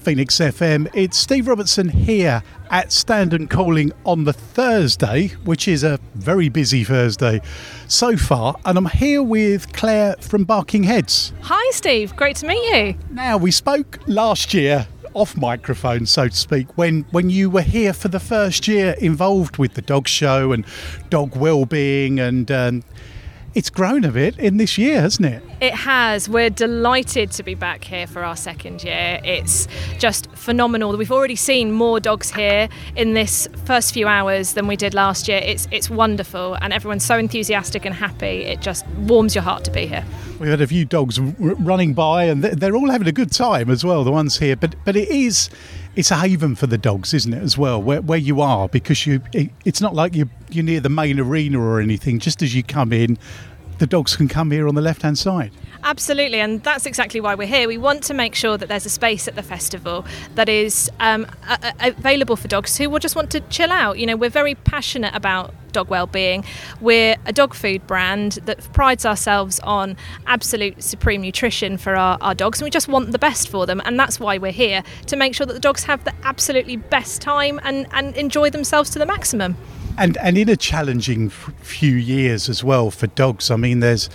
Phoenix FM. It's Steve Robertson here at Stand and Calling on the Thursday, which is a very busy Thursday so far, and I'm here with Claire from Barking Heads. Hi Steve, great to meet you. Now, we spoke last year off microphone, so to speak, when you were here for the first year involved with the dog show and dog well-being, and it's grown a bit in this year, hasn't it? It has. We're delighted to be back here for our second year. It's just phenomenal. We've already seen more dogs here in this first few hours than we did last year. It's wonderful, and everyone's so enthusiastic and happy. It just warms your heart to be here. We've had a few dogs running by, and they're all having a good time as well, the ones here. But it's a haven for the dogs, isn't it, as well, where you are, because it's not like you're near the main arena or anything. Just as you come in, the dogs can come here on the left-hand side. Absolutely, and that's exactly why we're here. We want to make sure that there's a space at the festival that is available for dogs who will just want to chill out. You know, we're very passionate about dog well-being. We're a dog food brand that prides ourselves on absolute supreme nutrition for our dogs, and we just want the best for them, and that's why we're here, to make sure that the dogs have the absolutely best time and enjoy themselves to the maximum. And in a challenging few years as well for dogs. I mean, there's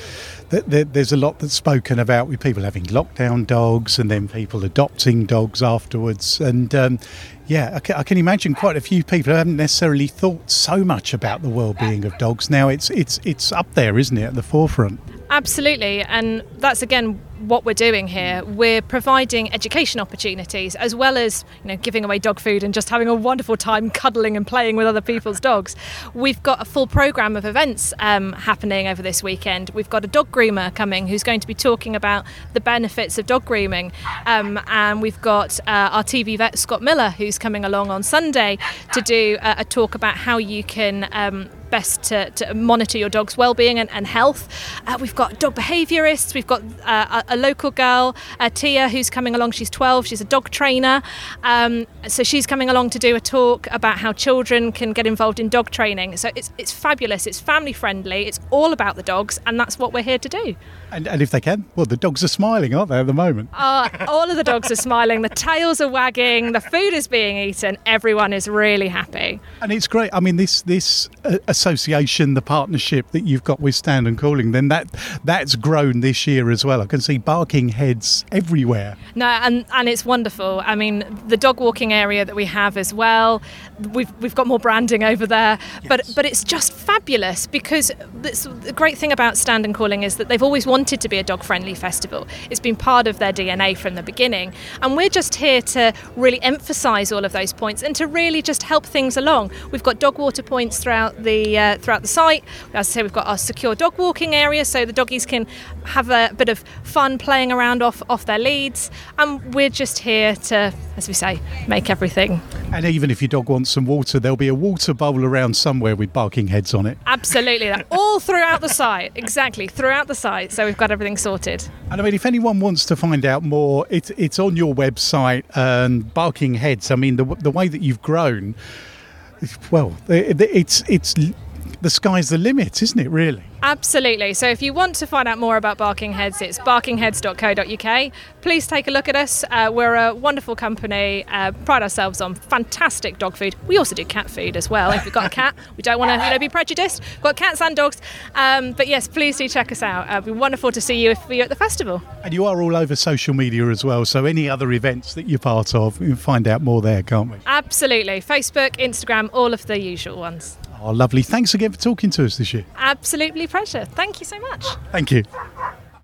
a lot that's spoken about with people having lockdown dogs and then people adopting dogs afterwards. And I can imagine quite a few people who haven't necessarily thought so much about the well-being of dogs. Now it's up there, isn't it, at the forefront? Absolutely, and that's again what we're doing here. We're providing education opportunities as well as, you know, giving away dog food and just having a wonderful time cuddling and playing with other people's dogs. We've got a full programme of events happening over this weekend. We've got a dog groomer coming who's going to be talking about the benefits of dog grooming, and we've got our TV vet Scott Miller who's coming along on Sunday to do a talk about how you can best to monitor your dog's well-being and health. We've got dog behaviourists. We've got a local girl, Tia, who's coming along. She's 12. She's a dog trainer. So she's coming along to do a talk about how children can get involved in dog training. So it's fabulous. It's family friendly. It's all about the dogs, and that's what we're here to do. And if they can, well, the dogs are smiling, aren't they, at the moment? All of the dogs are smiling. The tails are wagging. The food is being eaten. Everyone is really happy. And it's great. I mean, this association, the partnership that you've got with Stand and Calling, then that's grown this year as well. I can see Barking Heads everywhere. No, and it's wonderful. I mean, the dog walking area that we have as well, we've got more branding over there. Yes. But it's just fabulous, because the great thing about Stand and Calling is that they've always wanted to be a dog-friendly festival. It's been part of their DNA from the beginning, and we're just here to really emphasise all of those points and to really just help things along. We've got dog water points throughout the site. As I say, we've got our secure dog walking area so the doggies can have a bit of fun playing around off their leads, and we're just here to, as we say, make everything. And even if your dog wants some water, there'll be a water bowl around somewhere with Barking Heads on it. Absolutely, all throughout the site. Exactly, throughout the site. So we've got everything sorted. And I mean, if anyone wants to find out more, it's on your website, Barking Heads. I mean, the way that you've grown, well, it's the sky's the limit, isn't it, really? Absolutely. So if you want to find out more about Barking Heads, it's barkingheads.co.uk. Please take a look at us. We're a wonderful company, pride ourselves on fantastic dog food. We also do cat food as well. If you've got a cat, we don't want to be prejudiced. We've got cats and dogs. But yes, please do check us out. It'd be wonderful to see you if you're at the festival. And you are all over social media as well, so any other events that you're part of, we can find out more there, can't we? Absolutely. Facebook, Instagram, all of the usual ones. Oh, lovely. Thanks again for talking to us this year. Absolutely pleasure. Thank you so much. Thank you.